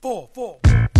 4.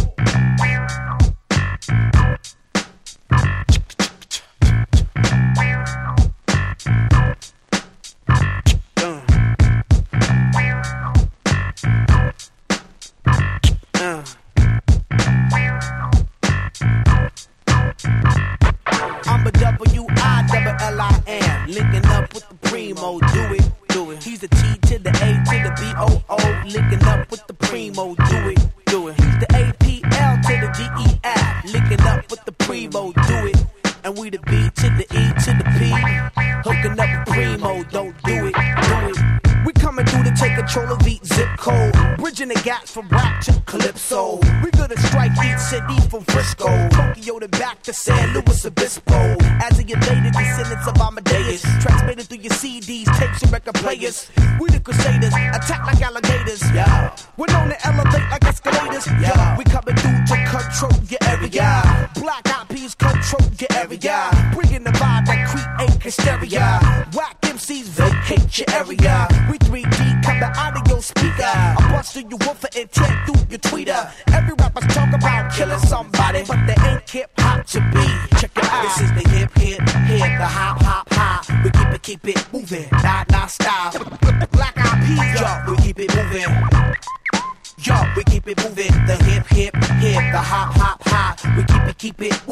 I'm a W-I-double-L-I-N, linking up with the primo, do it. He's the T to the A to the B-O-O, linking up with the primo, do it. He's the A-P-L to the D-E-F, linking up with the primo, do it. And we the B to the E to the P, hooking up with primo, don't do it. We coming through to take control of each zip code, bridging the gaps from rap to calypso. We gonna strike each city from Frisco, Tokyo to back to San Luis Obispo. As a elated descendants of Amadeus, transmitted through your CDs, tapes, and record players. We the crusaders, attack like alligators. Yeah. We're known to elevate like escalators. Yeah. We coming through to control your area. Black Eyed Peas control your area. Bringing the vibe that create hysteria. Whack MCs vacate your area. We 3D coming out of your speaker. I bust through your woofer and tear through your tweeter. Every rapper's talk about killing somebody, but they ain't hip hop to be. Check it out. This is the hip, the hop, high. We keep it moving, nah style. Black Eyed Peas, yo, we keep it moving. Yo, we keep it moving. The hip, the hop, high. We keep it